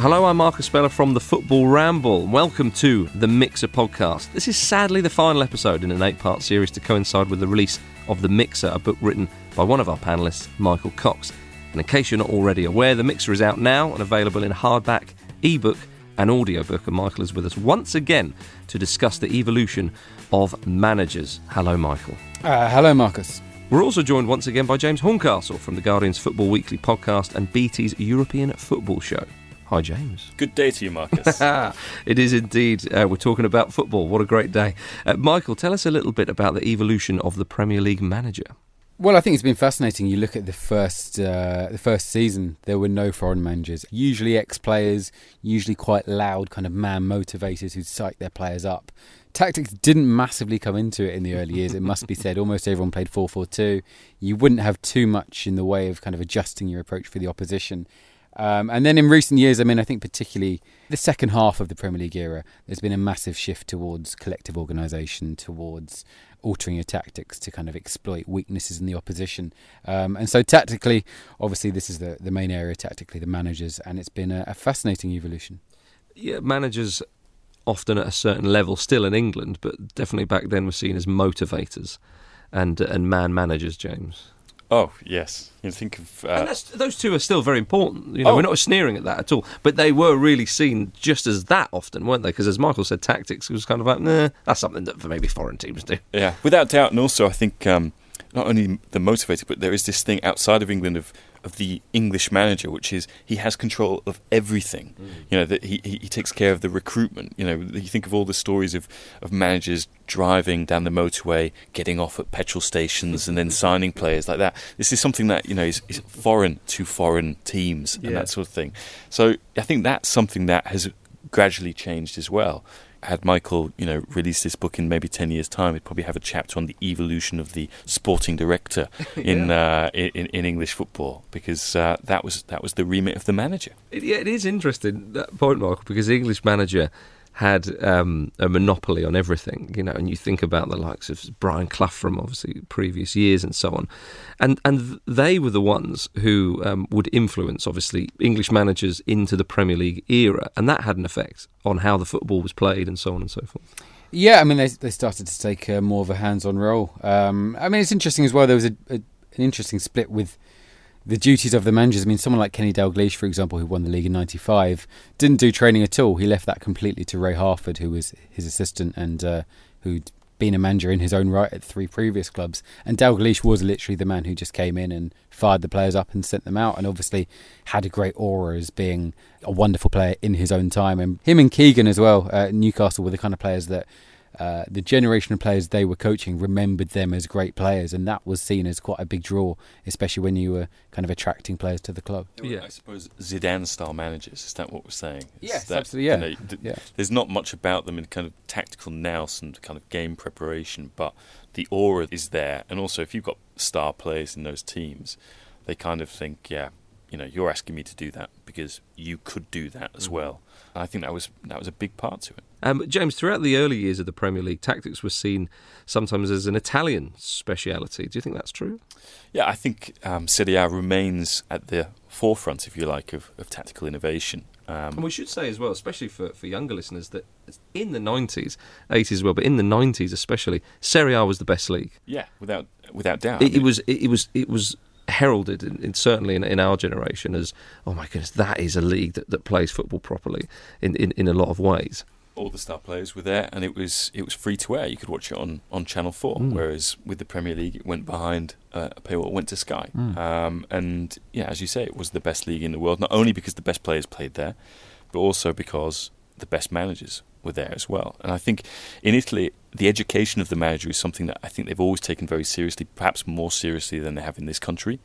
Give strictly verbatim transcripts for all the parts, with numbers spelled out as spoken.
Hello, I'm Marcus Speller from the Football Ramble. Welcome to the Mixer podcast. This is sadly the final episode in an eight-part series to coincide with the release of The Mixer, a book written by one of our panellists, Michael Cox. And in case you're not already aware, The Mixer is out now and available in hardback, ebook and audiobook, and Michael is with us once again to discuss the evolution of managers. Hello, Michael. Uh, hello, Marcus. We're also joined once again by James Horncastle from the Guardian's Football Weekly podcast and B T's European Football Show. Hi, James. Good day to you, Marcus. It is indeed. Uh, we're talking about football. What a great day. Uh, Michael, tell us a little bit about the evolution of the Premier League manager. Well, I think it's been fascinating. You look at the first uh, the first season, there were no foreign managers. Usually ex-players, usually quite loud, kind of man motivators who psych their players up. Tactics didn't massively come into it in the early years, it must be said. Almost everyone played four four two. You wouldn't have too much in the way of kind of adjusting your approach for the opposition. Um, and then in recent years, I mean, I think particularly the second half of the Premier League era, there's been a massive shift towards collective organisation, towards altering your tactics to kind of exploit weaknesses in the opposition. Um, and so tactically, obviously this is the, the main area, tactically, the managers, and it's been a, a fascinating evolution. Yeah, managers often at a certain level, still in England, but definitely back then were seen as motivators and, uh, and man managers, James. Oh, yes. You think of... Uh... And that's, those two are still very important. You know, oh. We're not sneering at that at all. But they were really seen just as that often, weren't they? Because as Michael said, tactics was kind of like, nah, that's something that maybe foreign teams do. Yeah, without doubt. And also, I think um, not only the motivator, but there is this thing outside of England of, of the English manager, which is he has control of everything. Mm. You know, that he, he he takes care of the recruitment. You know, you think of all the stories of, of managers driving down the motorway, getting off at petrol stations and then signing players like that. This is something that, you know, is, is foreign to foreign teams and yeah. that sort of thing. So I think that's something that has gradually changed as well. Had Michael, you know, released this book in maybe ten years' time, he'd probably have a chapter on the evolution of the sporting director in yeah. uh, in, in English football, because uh, that was that was the remit of the manager. It, yeah, it is interesting, that point, Michael, because the English manager had um, a monopoly on everything, you know, and you think about the likes of Brian Clough from obviously previous years and so on, and and they were the ones who um, would influence obviously English managers into the Premier League era, and that had an effect on how the football was played and so on and so forth. Yeah, I mean, they they started to take uh, more of a hands-on role. Um, I mean, it's interesting as well. There was a, a, an interesting split with the duties of the managers. I mean, someone like Kenny Dalglish, for example, who won the league in ninety-five, didn't do training at all. He left that completely to Ray Harford, who was his assistant and uh, who'd been a manager in his own right at three previous clubs. And Dalglish was literally the man who just came in and fired the players up and sent them out, and obviously had a great aura as being a wonderful player in his own time. And him and Keegan as well, uh, Newcastle, were the kind of players that Uh, the generation of players they were coaching remembered them as great players, and that was seen as quite a big draw, especially when you were kind of attracting players to the club. Yeah, I suppose Zidane-style managers, is that what we're saying? Is yes, that, absolutely, yeah. You know, th- yeah. There's not much about them in kind of tactical nous and kind of game preparation, but the aura is there. And also, if you've got star players in those teams, they kind of think, yeah, you know, you're asking me to do that because you could do that as mm-hmm. well. And I think that was that was a big part to it. Um, James, throughout the early years of the Premier League, tactics were seen sometimes as an Italian speciality. Do you think that's true? Yeah, I think um, Serie A remains at the forefront, if you like, of, of tactical innovation. Um, and we should say as well, especially for, for younger listeners, that in the nineties, eighties as well, but in the nineties especially, Serie A was the best league. Yeah, without without doubt. It, it was it, it was it was. heralded in, in, certainly in, in our generation as, oh my goodness, that is a league that, that plays football properly in, in, in a lot of ways. All the star players were there, and it was it was free to air. You could watch it on, on Channel four, mm. whereas with the Premier League it went behind uh, a paywall, it went to Sky. Mm. Um, and yeah, as you say, it was the best league in the world, not only because the best players played there, but also because the best managers were there as well. And I think in Italy, the education of the manager is something that I think they've always taken very seriously, perhaps more seriously than they have in this country.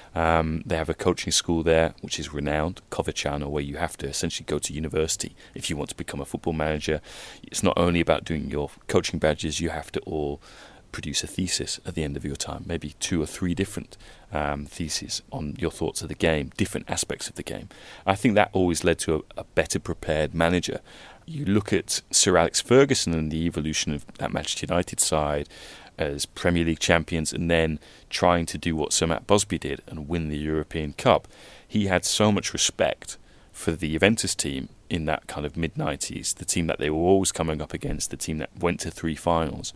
Um, they have a coaching school there, which is renowned, Coverciano, where you have to essentially go to university if you want to become a football manager. It's not only about doing your coaching badges, you have to all produce a thesis at the end of your time, maybe two or three different um, theses on your thoughts of the game, different aspects of the game. I think that always led to a, a better prepared manager. You look at Sir Alex Ferguson and the evolution of that Manchester United side as Premier League champions, and then trying to do what Sir Matt Busby did and win the European Cup. He had so much respect for the Juventus team in that kind of mid-nineties, the team that they were always coming up against, the team that went to three finals.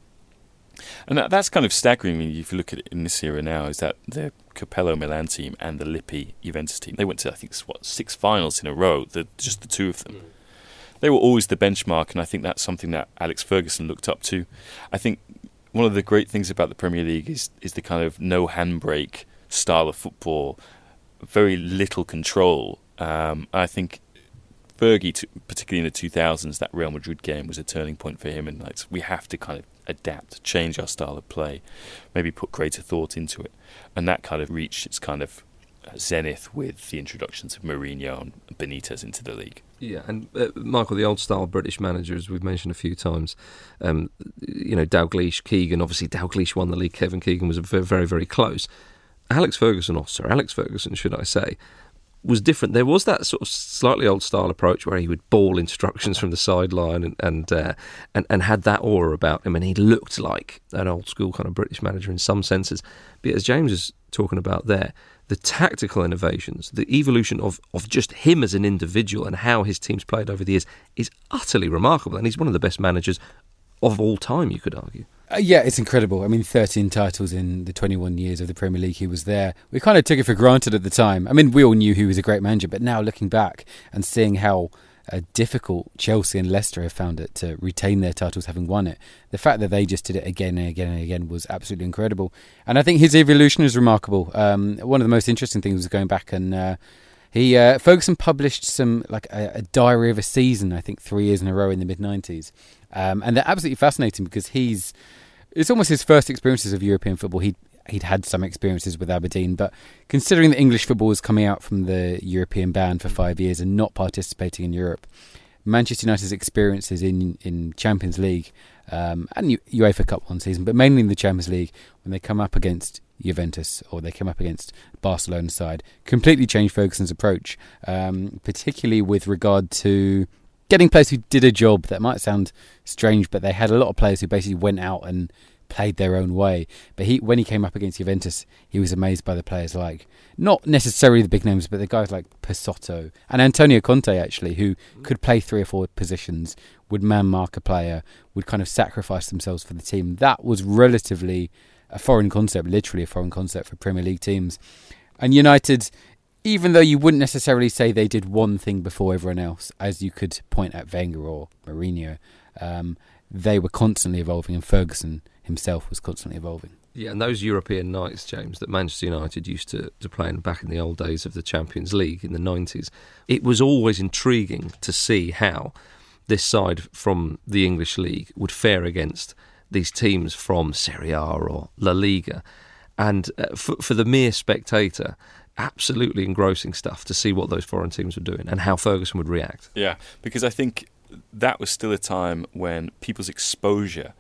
And that, that's kind of staggering if you look at it in this era now, is that the Capello Milan team and the Lippi Juventus team, they went to, I think, what, six finals in a row, the, just the two of them. Mm. They were always the benchmark, and I think that's something that Alex Ferguson looked up to. I think one of the great things about the Premier League is, is the kind of no handbrake style of football, very little control. Um, I think Fergie, particularly in the two thousands, that Real Madrid game was a turning point for him, and like, we have to kind of adapt, change our style of play, maybe put greater thought into it. And that kind of reached its kind of zenith with the introductions of Mourinho and Benitez into the league. Yeah, and uh, Michael, the old-style British managers we've mentioned a few times, um, you know, Dalglish, Keegan, obviously Dalglish won the league, Kevin Keegan was very, very, very close. Alex Ferguson, or Sir Alex Ferguson, should I say, was different. There was that sort of slightly old-style approach where he would bawl instructions from the sideline and and, uh, and and had that aura about him, and he looked like an old-school kind of British manager in some senses. But as James is talking about there, the tactical innovations, the evolution of, of just him as an individual and how his teams played over the years is utterly remarkable, and he's one of the best managers of all time, you could argue. Uh, yeah, it's incredible. I mean, thirteen titles in the twenty-one years of the Premier League he was there. We kind of took it for granted at the time. I mean, we all knew he was a great manager, but now looking back and seeing how uh, difficult Chelsea and Leicester have found it to retain their titles having won it, the fact that they just did it again and again and again was absolutely incredible. And I think his evolution is remarkable. Um, one of the most interesting things was going back and uh, he uh, Ferguson published some like a, a diary of a season, I think three years in a row in the mid nineties. Um, and they're absolutely fascinating because he's it's almost his first experiences of European football. He'd, he'd had some experiences with Aberdeen, but considering that English football was coming out from the European ban for five years and not participating in Europe, Manchester United's experiences in, in Champions League um, and U- UEFA Cup one season, but mainly in the Champions League, when they come up against Juventus or they come up against Barcelona's side, completely changed Ferguson's approach, um, particularly with regard to getting players who did a job. That might sound strange, but they had a lot of players who basically went out and played their own way. But he, when he came up against Juventus, he was amazed by the players like, not necessarily the big names, but the guys like Pesotto and Antonio Conte, actually, who could play three or four positions, would man-mark a player, would kind of sacrifice themselves for the team. That was relatively a foreign concept, literally a foreign concept for Premier League teams. And United, even though you wouldn't necessarily say they did one thing before everyone else, as you could point at Wenger or Mourinho, um, they were constantly evolving, and Ferguson himself was constantly evolving. Yeah, and those European nights, James, that Manchester United used to, to play in back in the old days of the Champions League in the nineties, it was always intriguing to see how this side from the English League would fare against these teams from Serie A or La Liga. And uh, for, for the mere spectator, absolutely engrossing stuff to see what those foreign teams were doing and how Ferguson would react. Yeah, because I think that was still a time when people's exposure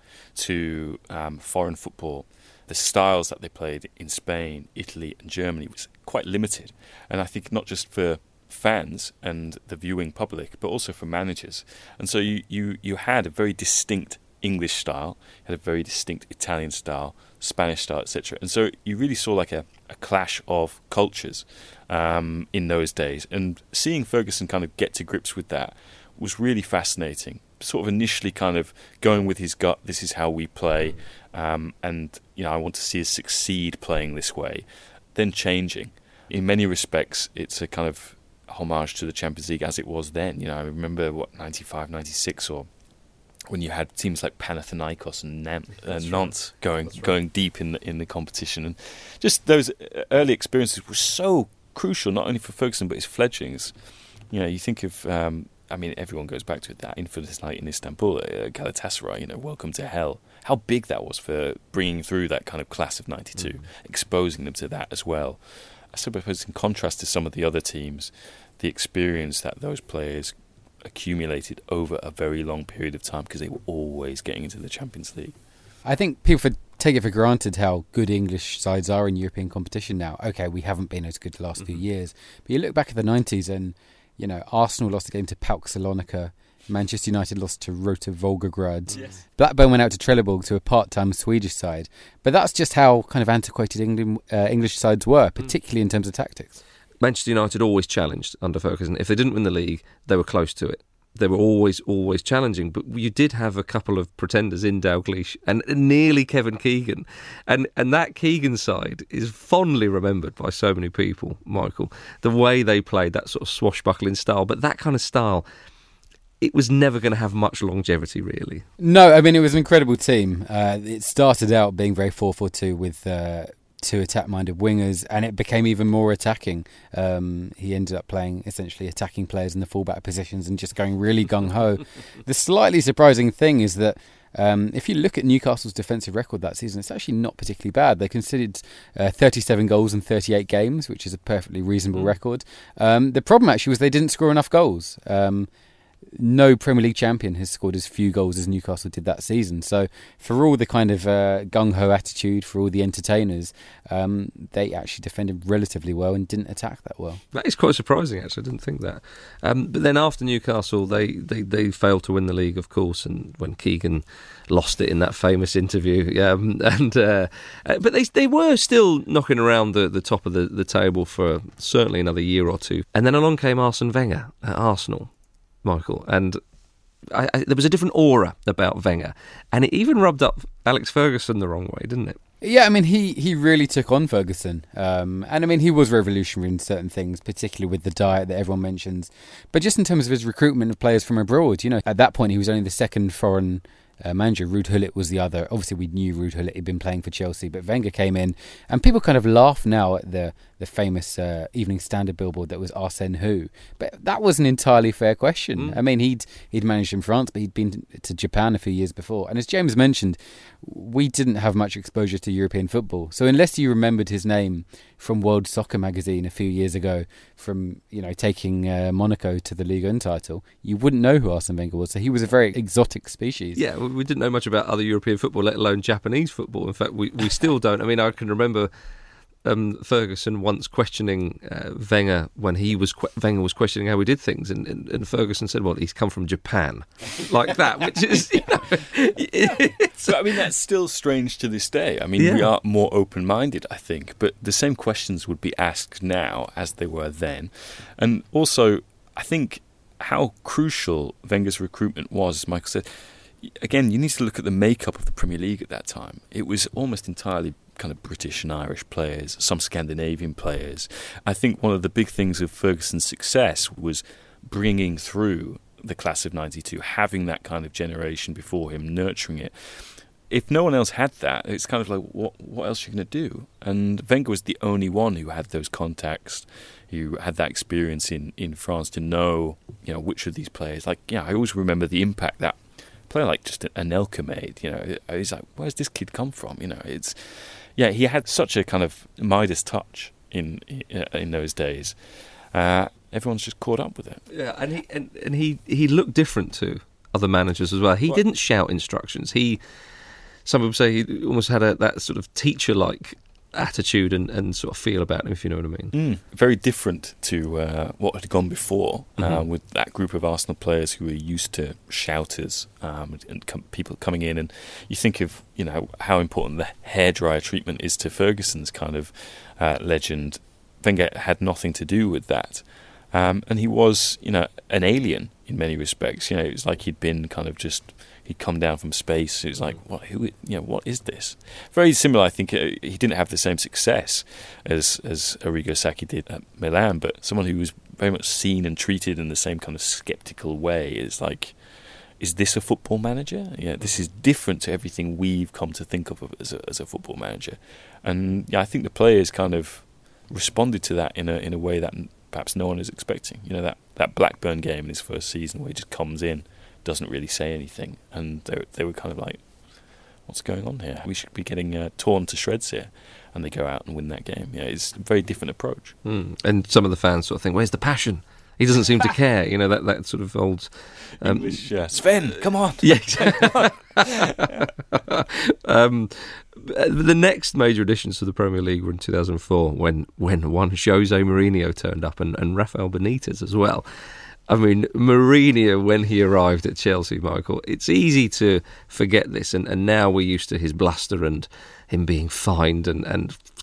to um, foreign football, the styles that they played in Spain, Italy and Germany, was quite limited. And I think not just for fans and the viewing public, but also for managers. And so you, you, you had a very distinct English style, you had a very distinct Italian style, Spanish style, et cetera. And so you really saw like a, a clash of cultures um, in those days. And seeing Ferguson kind of get to grips with that was really fascinating. Sort of initially kind of going with his gut, this is how we play, um, and you know, I want to see us succeed playing this way. Then changing. In many respects, it's a kind of homage to the Champions League as it was then. You know, I remember what ninety-five, ninety-six, or when you had teams like Panathinaikos and Nam- uh, Nantes right. going right. going deep in the in the competition, and just those early experiences were so crucial, not only for Ferguson but his fledglings. You know, you think of. Um, I mean, everyone goes back to it, that infamous night in Istanbul, uh, Galatasaray, you know, welcome to hell. How big that was for bringing through that kind of class of ninety-two, mm. exposing them to that as well. I suppose in contrast to some of the other teams, the experience that those players accumulated over a very long period of time because they were always getting into the Champions League. I think people take it for granted how good English sides are in European competition now. Okay, we haven't been as good the last mm-hmm. few years, but you look back at the nineties and you know, Arsenal lost a game to PAOK Salonika. Manchester United lost to Rota Volgograd. Yes. Blackburn went out to Trelleborg, to a part-time Swedish side. But that's just how kind of antiquated England, uh, English sides were, particularly mm. in terms of tactics. Manchester United always challenged under Ferguson. If they didn't win the league, they were close to it. They were always, always challenging. But you did have a couple of pretenders in Dalglish and nearly Kevin Keegan. And and that Keegan side is fondly remembered by so many people, Michael. The way they played, that sort of swashbuckling style. But that kind of style, it was never going to have much longevity, really. No, I mean, it was an incredible team. Uh, it started out being very four four two with Uh, two attack-minded wingers, and it became even more attacking. Um, he ended up playing essentially attacking players in the fullback positions and just going really gung-ho. The slightly surprising thing is that um, if you look at Newcastle's defensive record that season, it's actually not particularly bad. They conceded uh, thirty-seven goals in thirty-eight games, which is a perfectly reasonable mm. record. Um, the problem actually was they didn't score enough goals. Um, No Premier League champion has scored as few goals as Newcastle did that season. So for all the kind of uh, gung-ho attitude, for all the entertainers, um, they actually defended relatively well and didn't attack that well. That is quite surprising, actually. I didn't think that. Um, but then after Newcastle, they, they, they failed to win the league, of course, and when Keegan lost it in that famous interview. Um, and uh, But they they were still knocking around the, the top of the, the table for certainly another year or two. And then along came Arsene Wenger at Arsenal, Michael, and I, I, there was a different aura about Wenger, and it even rubbed up Alex Ferguson the wrong way, didn't it? Yeah, I mean, he, he really took on Ferguson, um, and I mean, he was revolutionary in certain things, particularly with the diet that everyone mentions, but just in terms of his recruitment of players from abroad, you know, at that point he was only the second foreign Uh, manager. Ruud Gullit was the other. Obviously, we knew Ruud Gullit had been playing for Chelsea, but Wenger came in, and people kind of laugh now at the the famous uh, Evening Standard billboard that was Arsène Who, but that was an entirely fair question. Mm. I mean, he'd he'd managed in France, but he'd been to Japan a few years before, and as James mentioned, we didn't have much exposure to European football, so unless you remembered his name from World Soccer magazine a few years ago, from you know taking uh, Monaco to the Ligue one title, you wouldn't know who Arsene Wenger was. So he was a very exotic species. Yeah, we didn't know much about other European football, let alone Japanese football. In fact, we, we still don't. I mean, I can remember um, Ferguson once questioning uh, Wenger when he was que- Wenger was questioning how we did things, and, and, and Ferguson said, "Well, he's come from Japan," like that, which is, you know, so I mean, that's still strange to this day. I mean, yeah. we are more open-minded, I think, but the same questions would be asked now as they were then, and also, I think how crucial Wenger's recruitment was, as Michael said. Again, you need to look at the makeup of the Premier League at that time. It was almost entirely kind of British and Irish players, some Scandinavian players. I think one of the big things of Ferguson's success was bringing through the class of ninety-two, having that kind of generation before him, nurturing it. If no one else had that, it's kind of like, what what else are you going to do? And Wenger was the only one who had those contacts, who had that experience in, in France to know, you know, which of these players. Like, yeah, I always remember the impact that player like just Anelka made, you know. He's like, where's this kid come from? You know, it's yeah. He had such a kind of Midas touch in in those days. Uh, everyone's just caught up with it. Yeah, and he and, and he he looked different to other managers as well. He what? didn't shout instructions. He some people say he almost had a that sort of teacher-like attitude and, and sort of feel about him, if you know what I mean. Mm, very different to uh, what had gone before, mm-hmm. uh, with that group of Arsenal players who were used to shouters um, and com- people coming in. And you think of, you know, how important the hairdryer treatment is to Ferguson's kind of uh, legend. Wenger had nothing to do with that. Um, and he was, you know, an alien in many respects. You know, it was like he'd been kind of just... He'd come down from space. It was like, what? Who? You know, what is this? Very similar. I think uh, he didn't have the same success as as Arrigo Sacchi did at Milan, but someone who was very much seen and treated in the same kind of skeptical way. Is like, is this a football manager? Yeah, this is different to everything we've come to think of as a, as a football manager. And yeah, I think the players kind of responded to that in a in a way that perhaps no one is expecting. You know, that that Blackburn game in his first season where he just comes in, doesn't really say anything, and they, they were kind of like, what's going on here? We should be getting uh, torn to shreds here. And they go out and win that game. Yeah, it's a very different approach. Mm. And some of the fans sort of think, where's the passion? He doesn't seem to care, you know, that, that sort of old... Um, English, uh, Sven, come on! Yeah, exactly. yeah. um, the next major additions to the Premier League were in two thousand four, when, when one Jose Mourinho turned up, and, and Rafael Benitez as well. I mean, Mourinho, when he arrived at Chelsea, Michael, it's easy to forget this, and, and now we're used to his bluster and him being fined and, and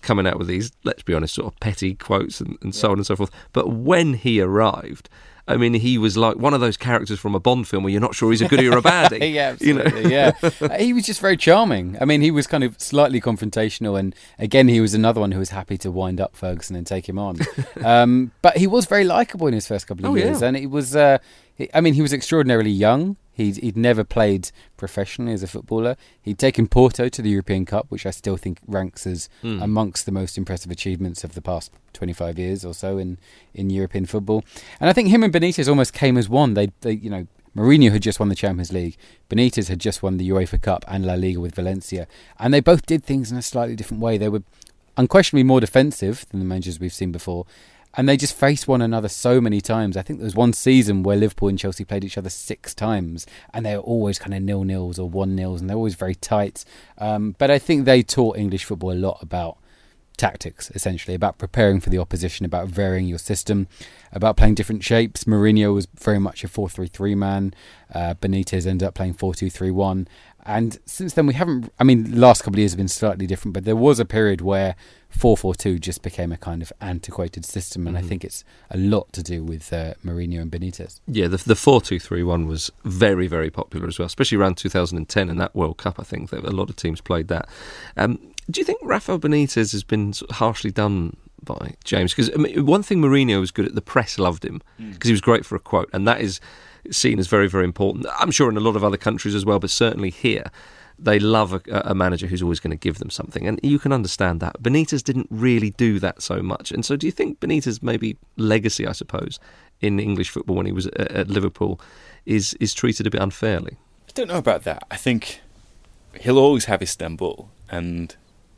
coming out with these, let's be honest, sort of petty quotes and, and so yeah. on and so forth. But when he arrived, I mean, he was like one of those characters from a Bond film where you're not sure he's a goodie or a baddie. yeah, absolutely, you know? yeah. Uh, he was just very charming. I mean, he was kind of slightly confrontational, and again, he was another one who was happy to wind up Ferguson and take him on. um, but he was very likeable in his first couple of oh, years, yeah. and it was. Uh, he, I mean, he was extraordinarily young. He'd, he'd never played professionally as a footballer. He'd taken Porto to the European Cup, which I still think ranks as mm. amongst the most impressive achievements of the past twenty-five years or so in, in European football. And I think him and Benitez almost came as one. They, they, you know, Mourinho had just won the Champions League. Benitez had just won the UEFA Cup and La Liga with Valencia. And they both did things in a slightly different way. They were unquestionably more defensive than the managers we've seen before. And they just faced one another so many times. I think there was one season where Liverpool and Chelsea played each other six times, and they were always kind of nil-nils or one-nils, and they're always very tight. Um, but I think they taught English football a lot about tactics, essentially, about preparing for the opposition, about varying your system, about playing different shapes. Mourinho was very much a four three three man. Uh, Benitez ended up playing four two three one. And since then, we haven't... I mean, the last couple of years have been slightly different, but there was a period where four four two just became a kind of antiquated system, and mm-hmm. I think it's a lot to do with uh, Mourinho and Benitez. Yeah, the the four two three one was very, very popular as well, especially around two thousand ten and that World Cup. I think that a lot of teams played that. Um, do you think Rafael Benitez has been sort of harshly done by James? Because I mean, one thing Mourinho was good at, the press loved him because mm. he was great for a quote, and that is seen as very, very important. I'm sure in a lot of other countries as well, but certainly here, they love a, a manager who's always going to give them something, and you can understand that. Benitez didn't really do that so much, and so do you think Benitez' maybe legacy, I suppose, in English football when he was at, at Liverpool is is treated a bit unfairly? I don't know about that. I think he'll always have Istanbul, and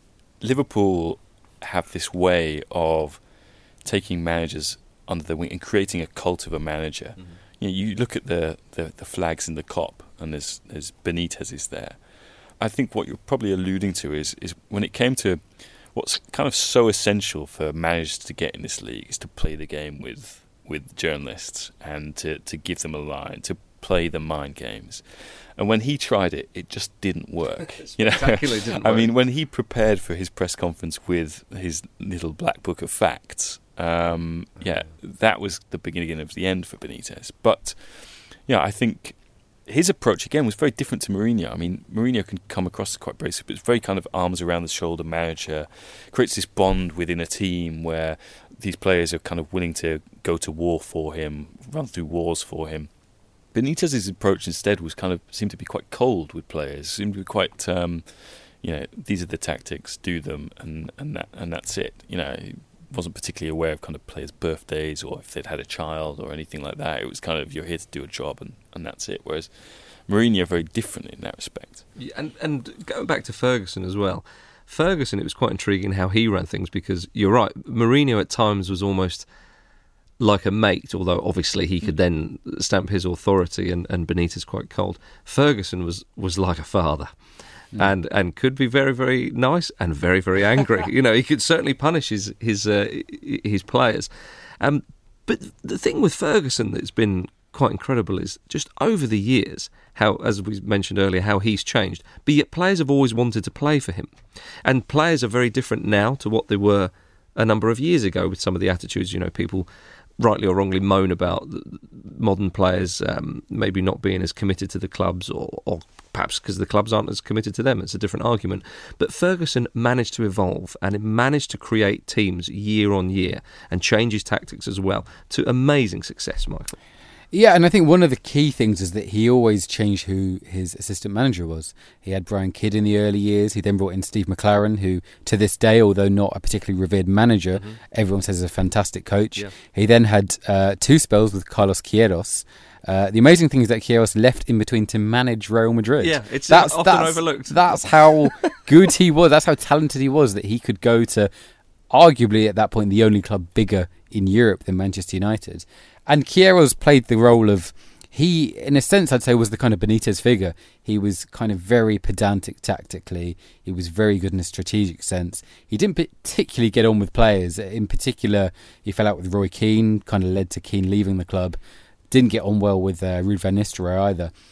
Liverpool have this way of taking managers under their wing and creating a cult of a manager. Mm-hmm. You know, you look at the, the, the flags in the Kop, and there's there's Benitez is there. I think what you're probably alluding to is is when it came to what's kind of so essential for managers to get in this league is to play the game with with journalists and to, to give them a line, to play the mind games. And when he tried it, it just didn't work. You know, didn't I work. mean, when he prepared for his press conference with his little black book of facts, um, yeah, that was the beginning of the end for Benitez. But yeah, I think his approach again was very different to Mourinho. I mean, Mourinho can come across as quite basic, but it's very kind of arms around the shoulder manager, creates this bond within a team where these players are kind of willing to go to war for him, run through wars for him. Benitez's approach instead was kind of seemed to be quite cold with players. Seemed to be quite, um, you know, these are the tactics, do them, and and that and that's it. You know, he wasn't particularly aware of kind of players' birthdays or if they'd had a child or anything like that. It was kind of you're here to do a job and, and that's it. Whereas Mourinho very different in that respect. Yeah, and and going back to Ferguson as well, Ferguson, it was quite intriguing how he ran things because you're right, Mourinho at times was almost like a mate, although obviously he could then stamp his authority, and, and Benitez quite cold. Ferguson was, was like a father, mm. and and could be very, very nice and very, very angry. You know, he could certainly punish his his uh, his players. Um, but the thing with Ferguson that's been quite incredible is just over the years how, as we mentioned earlier, how he's changed. But yet players have always wanted to play for him, and players are very different now to what they were a number of years ago with some of the attitudes. You know, people rightly or wrongly moan about modern players um, maybe not being as committed to the clubs, or, or perhaps because the clubs aren't as committed to them. It's a different argument. But Ferguson managed to evolve and managed to create teams year on year and change his tactics as well to amazing success, Michael. Yeah, and I think one of the key things is that he always changed who his assistant manager was. He had Brian Kidd in the early years. He then brought in Steve McLaren, who to this day, although not a particularly revered manager, mm-hmm. everyone says is a fantastic coach. Yeah. He then had uh, two spells with Carlos Queiroz. Uh, the amazing thing is that Queiroz left in between to manage Real Madrid. Yeah, it's that's, often that's, overlooked. That's how good he was. That's how talented he was, that he could go to arguably at that point the only club bigger in Europe than Manchester United. And Queiroz played the role of, he, in a sense, I'd say, was the kind of Benitez figure. He was kind of very pedantic tactically. He was very good in a strategic sense. He didn't particularly get on with players. In particular, he fell out with Roy Keane, kind of led to Keane leaving the club. Didn't get on well with uh, Ruud van Nistelrooy either.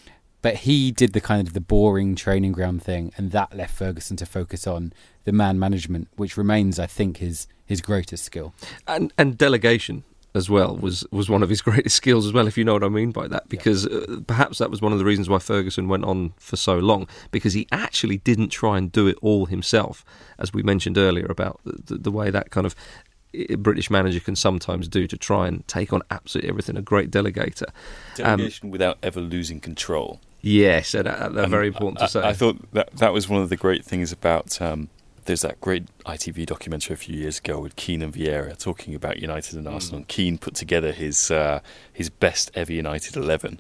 but he did the kind of the boring training ground thing, and that left Ferguson to focus on the man management, which remains, I think, his his greatest skill. And and delegation as well was, was one of his greatest skills as well, if you know what I mean by that, because yeah. uh, perhaps that was one of the reasons why Ferguson went on for so long, because he actually didn't try and do it all himself, as we mentioned earlier about the, the way that kind of British manager can sometimes do to try and take on absolutely everything, a great delegator. Delegation um, without ever losing control. Yes, and uh, they're very important I, to say. I thought that that was one of the great things about... Um, There's that great I T V documentary a few years ago with Keane and Vieira talking about United and Arsenal. Mm. Keane put together his uh, his best ever United eleven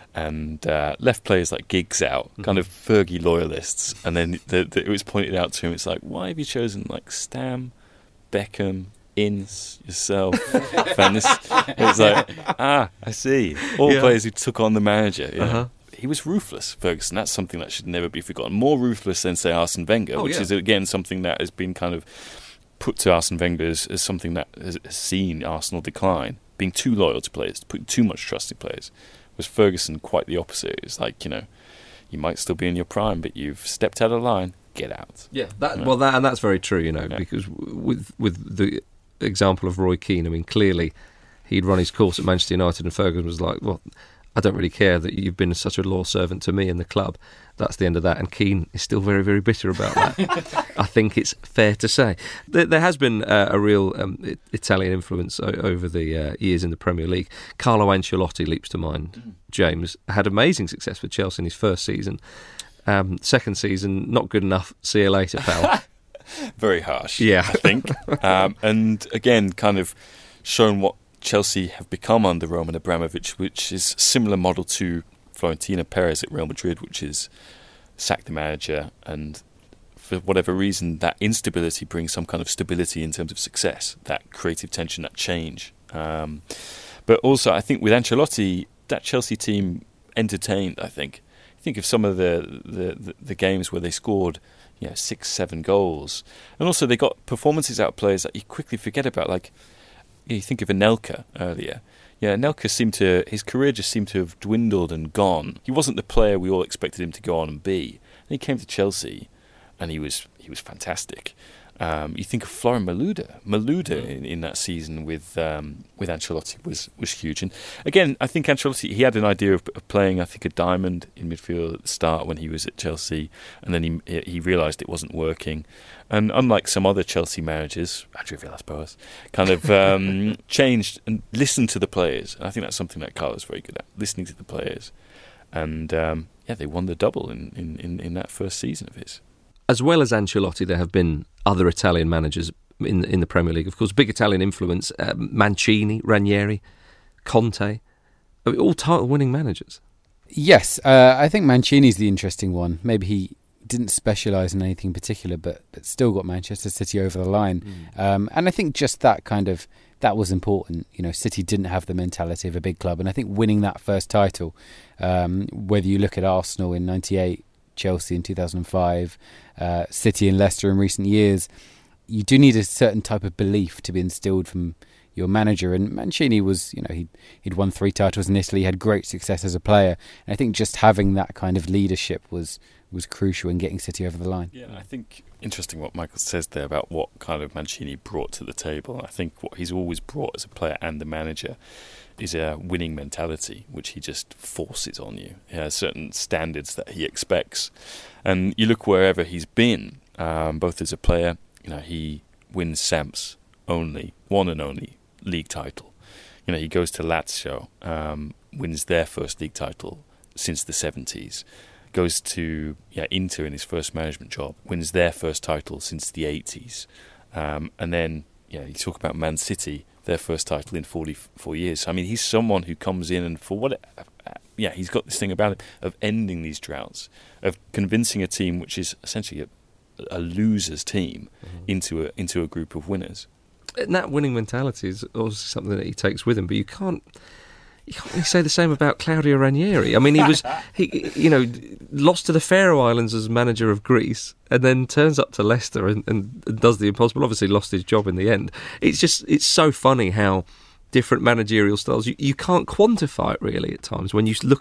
and uh, left players like Giggs out, mm-hmm. kind of Fergie loyalists. And then the, the, it was pointed out to him, it's like, why have you chosen like Stam, Beckham, Ince, yourself, Van Nistelrooy? It's like, ah, I see. All yeah. players who took on the manager. You know? uh-huh. He was ruthless, Ferguson. That's something that should never be forgotten. More ruthless than, say, Arsene Wenger, oh, which yeah. is, again, something that has been kind of put to Arsene Wenger as, as something that has seen Arsenal decline. Being too loyal to players, putting too much trust in players. Was Ferguson quite the opposite? It's like, you know, you might still be in your prime, but you've stepped out of line, get out. Yeah, that, you know? well, that and that's very true, you know, yeah. because with with the example of Roy Keane, I mean, clearly he'd run his course at Manchester United and Ferguson was like, well, I don't really care that you've been such a loyal servant to me in the club. That's the end of that. And Keane is still very, very bitter about that. I think it's fair to say. There, there has been uh, a real um, Italian influence o- over the uh, years in the Premier League. Carlo Ancelotti leaps to mind. Mm. James had amazing success with Chelsea in his first season. Um, second season, not good enough. See you later, pal. Very harsh, yeah. I think. um, and again, kind of shown what Chelsea have become under Roman Abramovich, which is a similar model to Florentino Perez at Real Madrid, which is sack the manager, and for whatever reason, that instability brings some kind of stability in terms of success, that creative tension, that change. Um, but also, I think with Ancelotti, that Chelsea team entertained, I think. Think of some of the, the, the, the games where they scored you know, six, seven goals. And also they got performances out of players that you quickly forget about, like you think of Anelka earlier. Yeah, Anelka seemed to, his career just seemed to have dwindled and gone. He wasn't the player we all expected him to go on and be. And he came to Chelsea, and he was he was fantastic. Um, you think of Florian Malouda. Malouda in, in that season with um, with Ancelotti was, was huge. And again, I think Ancelotti, he had an idea of, of playing, I think, a diamond in midfield at the start when he was at Chelsea, and then he he realised it wasn't working. And unlike some other Chelsea managers, Andrea Villas-Boas, kind of um, changed and listened to the players. And I think that's something that Carlo's very good at, listening to the players. And um, yeah, they won the double in, in, in, in that first season of his. As well as Ancelotti, there have been other Italian managers in in the Premier League. Of course, big Italian influence, uh, Mancini, Ranieri, Conte, I mean, all title-winning managers. Yes, uh, I think Mancini's the interesting one. Maybe he didn't specialise in anything particular, but, but still got Manchester City over the line. Mm. Um, and I think just that kind of, that was important. You know, City didn't have the mentality of a big club. And I think winning that first title, um, whether you look at Arsenal in ninety-eight, Chelsea in two thousand five, uh, City and Leicester in recent years, you do need a certain type of belief to be instilled from your manager. And Mancini was, you know, he'd, he'd won three titles in Italy, had great success as a player. And I think just having that kind of leadership was was crucial in getting City over the line. Yeah, I think interesting what Michael says there about what kind of Mancini brought to the table. I think what he's always brought as a player and a manager is a winning mentality, which he just forces on you. He has certain standards that he expects. And you look wherever he's been, um, both as a player, you know, he wins Samp's only, one and only league title. You know, he goes to Lazio, um, wins their first league title since the seventies. Goes to yeah, Inter in his first management job, wins their first title since the eighties. Um, and then, yeah, you talk about Man City, their first title in forty-four years. I mean, he's someone who comes in and for what, yeah, he's got this thing about it of ending these droughts, of convincing a team which is essentially a, a loser's team mm-hmm. into a into a group of winners. And that winning mentality is also something that he takes with him, but you can't. You can't really say the same about Claudio Ranieri. I mean, he was, he, you know, lost to the Faroe Islands as manager of Greece, and then turns up to Leicester and, and, and does the impossible. Obviously, lost his job in the end. It's just, it's so funny how different managerial styles. You, you can't quantify it really at times when you look at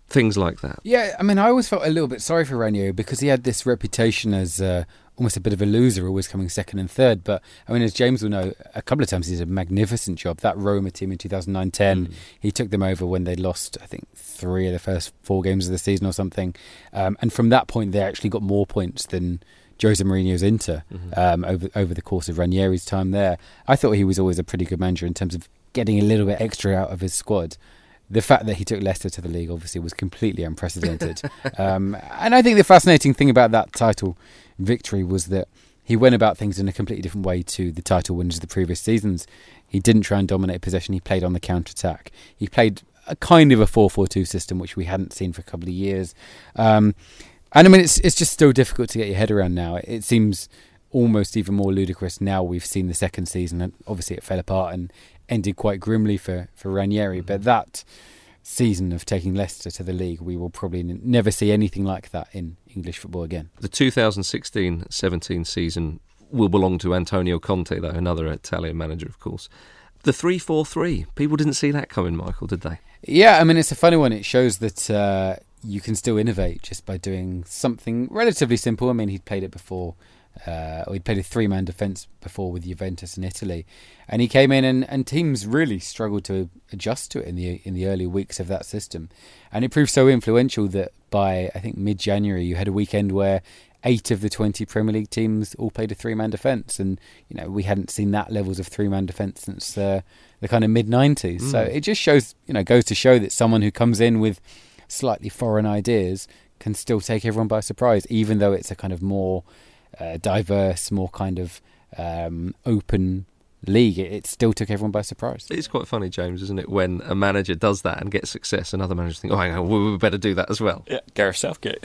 things like that. Yeah, I mean, I always felt a little bit sorry for Ranieri because he had this reputation as uh, almost a bit of a loser, always coming second and third. But, I mean, as James will know, a couple of times he did a magnificent job. That Roma team in two thousand nine ten, mm. he took them over when they lost, I think, three of the first four games of the season or something. Um, and from that point, they actually got more points than Jose Mourinho's Inter mm-hmm. um, over over the course of Ranieri's time there. I thought he was always a pretty good manager in terms of getting a little bit extra out of his squad. The fact that he took Leicester to the league obviously was completely unprecedented. um, and I think the fascinating thing about that title victory was that he went about things in a completely different way to the title winners of the previous seasons. He didn't try and dominate possession. He played on the counter-attack. He played a kind of a four four two system, which we hadn't seen for a couple of years. Um, and I mean, it's it's just still difficult to get your head around now. It seems almost even more ludicrous now we've seen the second season, and obviously it fell apart and ended quite grimly for, for Ranieri. Mm-hmm. But that season of taking Leicester to the league, we will probably n- never see anything like that in English football again. The two thousand sixteen seventeen season will belong to Antonio Conte, though, another Italian manager, of course. The three four three, people didn't see that coming, Michael, did they? Yeah, I mean, it's a funny one. It shows that uh, you can still innovate just by doing something relatively simple. I mean, he'd played it before. Uh, or he'd played a three-man defence before with Juventus in Italy, and he came in and, and teams really struggled to adjust to it in the in the early weeks of that system, and it proved so influential that by I think mid-January you had a weekend where eight of the twenty Premier League teams all played a three-man defence, and you know we hadn't seen that levels of three-man defence since uh, the kind of mid nineties. Mm. So it just shows, you know, goes to show that someone who comes in with slightly foreign ideas can still take everyone by surprise, even though it's a kind of more Uh, diverse, more kind of um, open league. It, it still took everyone by surprise. It's quite funny, James, isn't it, when a manager does that and gets success and other managers think, oh, hang on, we, we better do that as well. Yeah, Gareth Southgate.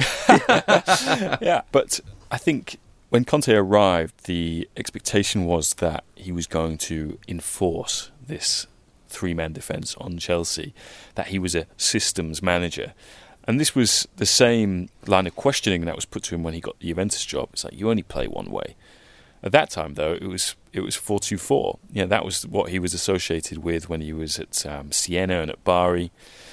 Yeah, but I think when Conte arrived, the expectation was that he was going to enforce this three-man defence on Chelsea, that he was a systems manager. And this was the same line of questioning that was put to him when he got the Juventus job. It's like, you only play one way. At that time, though, it was it was four two four. Yeah, that was what he was associated with when he was at um, Siena and at Bari.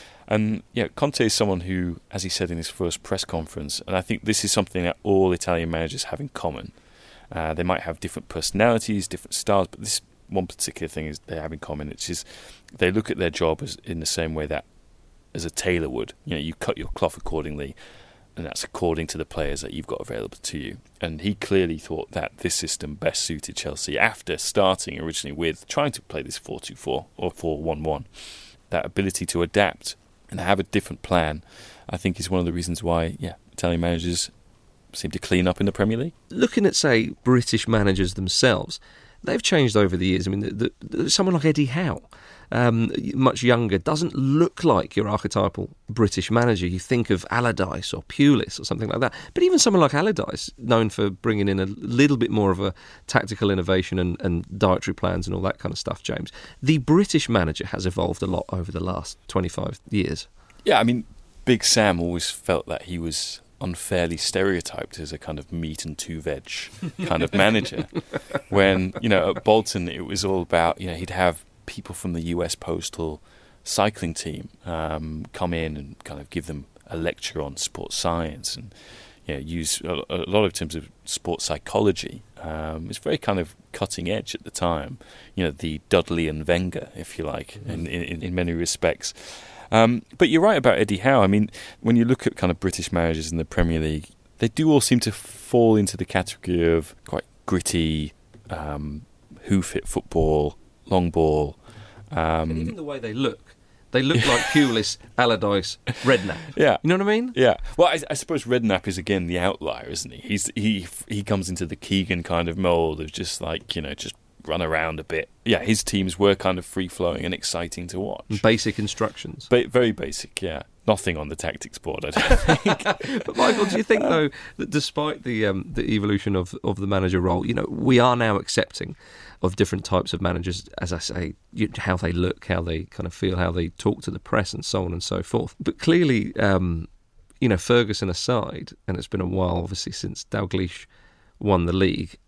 And yeah, Conte is someone who, as he said in his first press conference, and I think this is something that all Italian managers have in common. Uh, they might have different personalities, different styles, but this one particular thing is they have in common. It's just they look at their job as in the same way that as a tailor would. You know, you cut your cloth accordingly, and that's according to the players that you've got available to you. And he clearly thought that this system best suited Chelsea after starting originally with trying to play this four two four or four one one. That ability to adapt and have a different plan, I think, is one of the reasons why, yeah, Italian managers seem to clean up in the Premier League. Looking at, say, British managers themselves, they've changed over the years. I mean, the, the, someone like Eddie Howe, um, much younger, doesn't look like your archetypal British manager. You think of Allardyce or Pulis or something like that. But even someone like Allardyce, known for bringing in a little bit more of a tactical innovation and, and dietary plans and all that kind of stuff, James, the British manager has evolved a lot over the last twenty-five years. Yeah, I mean, Big Sam always felt that he was unfairly stereotyped as a kind of meat and two veg kind of manager. When, you know, at Bolton, it was all about, you know, he'd have people from the U S Postal cycling team um, come in and kind of give them a lecture on sports science and, you know, use a, a lot of terms of sports psychology. Um, it's very kind of cutting edge at the time. You know, the Dudley and Wenger, if you like, in, in, in many respects. Um, but you're right about Eddie Howe. I mean, when you look at kind of British managers in the Premier League, they do all seem to fall into the category of quite gritty, um, hoof-hit football, long ball. Um, and even the way they look. They look like Pulis, Allardyce, Redknapp. Yeah. You know what I mean? Yeah. Well, I, I suppose Redknapp is, again, the outlier, isn't he? He's He he comes into the Keegan kind of mould of just like, you know, just run around a bit. Yeah, his teams were kind of free-flowing and exciting to watch. Basic instructions. Ba- very basic, yeah. Nothing on the tactics board, I don't think. But Michael, do you think, though, that despite the um, the evolution of, of the manager role, you know, we are now accepting of different types of managers, as I say, you, how they look, how they kind of feel, how they talk to the press and so on and so forth. But clearly, um, you know, Ferguson aside, and it's been a while, obviously, since Dalglish won the league,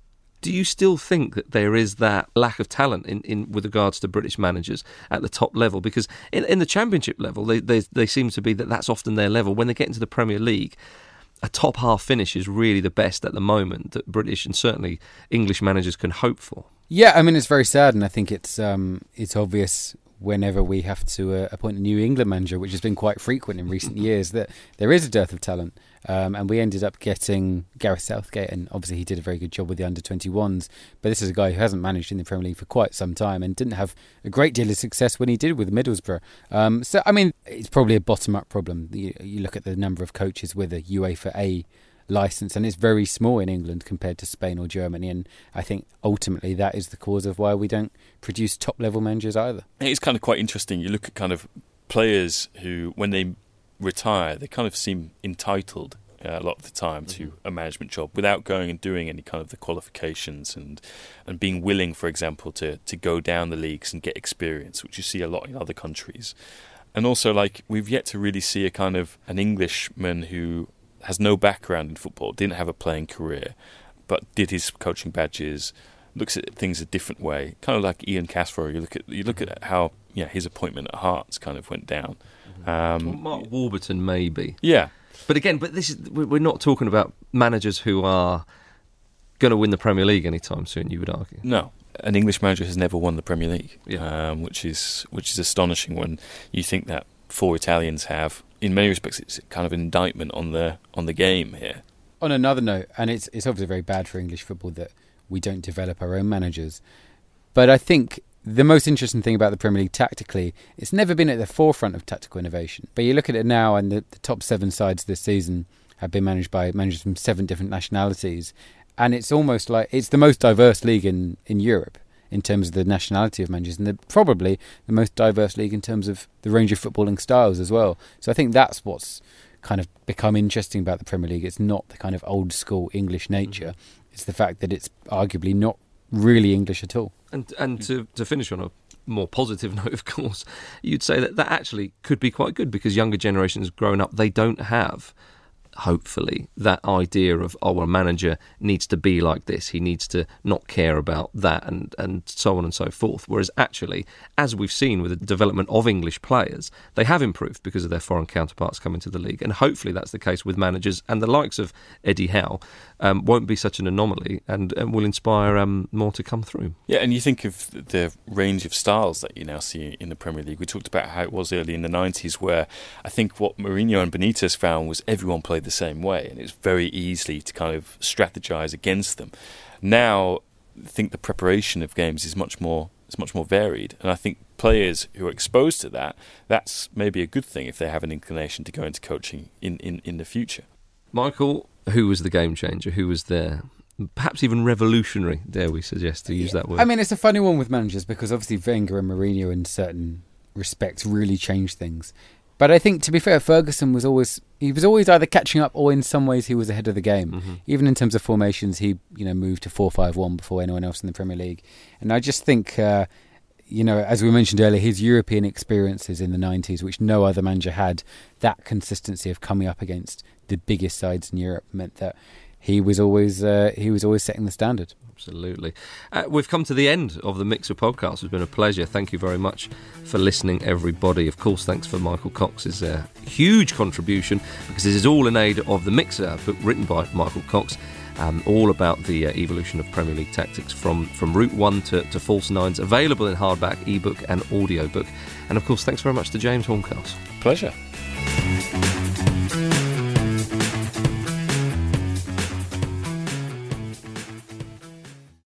Do you still think that there is that lack of talent in, in with regards to British managers at the top level? Because in, in the Championship level, they, they they seem to be that that's often their level. When they get into the Premier League, a top half finish is really the best at the moment that British and certainly English managers can hope for. Yeah, I mean, it's very sad, and I think it's um, it's obvious whenever we have to uh, appoint a new England manager, which has been quite frequent in recent years, that there is a dearth of talent. Um, and we ended up getting Gareth Southgate, and obviously he did a very good job with the under twenty-ones. But this is a guy who hasn't managed in the Premier League for quite some time and didn't have a great deal of success when he did with Middlesbrough. Um, so, I mean, it's probably a bottom-up problem. You, you look at the number of coaches with a UEFA A licence, and it's very small in England compared to Spain or Germany, and I think ultimately that is the cause of why we don't produce top level managers either. It's kind of quite interesting. You look at kind of players who, when they retire, they kind of seem entitled uh, a lot of the time to mm-hmm. a management job without going and doing any kind of the qualifications and and being willing, for example, to to go down the leagues and get experience, which you see a lot in other countries. And also, like, we've yet to really see a kind of an Englishman who has no background in football, didn't have a playing career, but did his coaching badges, looks at things a different way, kind of like Ian Casper. You look at you look at how yeah his appointment at Hearts kind of went down. Um, well, Mark Warburton, maybe. Yeah, but again, but this is we're not talking about managers who are going to win the Premier League anytime soon. You would argue. No, an English manager has never won the Premier League, yeah. um, which is which is astonishing when you think that four Italians have. In many respects, it's kind of an indictment on the on the game here. On another note, and it's it's obviously very bad for English football that we don't develop our own managers, but I think the most interesting thing about the Premier League tactically, it's never been at the forefront of tactical innovation. But you look at it now, and the, the top seven sides this season have been managed by managers from seven different nationalities, and it's almost like it's the most diverse league in, in Europe in terms of the nationality of managers, and the, probably the most diverse league in terms of the range of footballing styles as well. So I think that's what's kind of become interesting about the Premier League. It's not the kind of old school English nature. Mm-hmm. It's the fact that it's arguably not really English at all. And and to, to finish on a more positive note, of course, you'd say that that actually could be quite good because younger generations growing up, they don't have, hopefully, that idea of, oh, well, a manager needs to be like this, he needs to not care about that, and, and so on and so forth. Whereas actually, as we've seen with the development of English players, they have improved because of their foreign counterparts coming to the league. And hopefully that's the case with managers, and the likes of Eddie Howe um, won't be such an anomaly and, and will inspire um, more to come through. Yeah, and you think of the range of styles that you now see in the Premier League. We talked about how it was early in the nineties, where I think what Mourinho and Benitez found was everyone played the same way, and it's very easy to kind of strategize against them. Now, I think the preparation of games is much more it's much more varied, and I think players who are exposed to that, that's maybe a good thing if they have an inclination to go into coaching in, in, in the future. Michael, who was the game changer? Who was there? Perhaps even revolutionary, dare we suggest to use yeah. that word? I mean, it's a funny one with managers because obviously Wenger and Mourinho in certain respects really changed things. But I think, to be fair, Ferguson was always he was always either catching up or in some ways he was ahead of the game. Mm-hmm. Even in terms of formations, he you know moved to four five one before anyone else in the Premier League. And I just think, uh, you know, as we mentioned earlier, his European experiences in the nineties, which no other manager had, that consistency of coming up against the biggest sides in Europe meant that he was always uh, he was always setting the standard. Absolutely. Uh, we've come to the end of the Mixer podcast. It's been a pleasure. Thank you very much for listening, everybody. Of course, thanks for Michael Cox's uh, huge contribution, because this is all in aid of the Mixer, a book written by Michael Cox, um, all about the uh, evolution of Premier League tactics from, from Route one to, to False Nines, available in hardback, ebook and audiobook. And of course, thanks very much to James Horncastle. Pleasure.